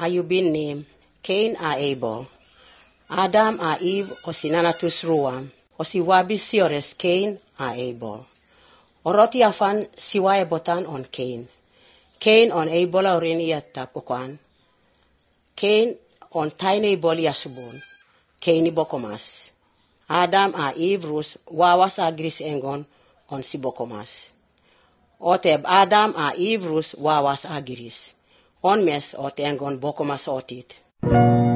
ayubin ni Cain a Abel. Adam a Eve o sinanatus ruam, o si wabis siores Cain a Abel. Oroti afan siwaye botan on Cain. Cain on Abel orin iyatta pukuan. Cain on taine boli asubun. Cain ibokomas. Adam a Eve rus wawas agris engon on si bokomas. Oteb Adam a Eve rus wawas agiris. On mes ot engon bokomas otit.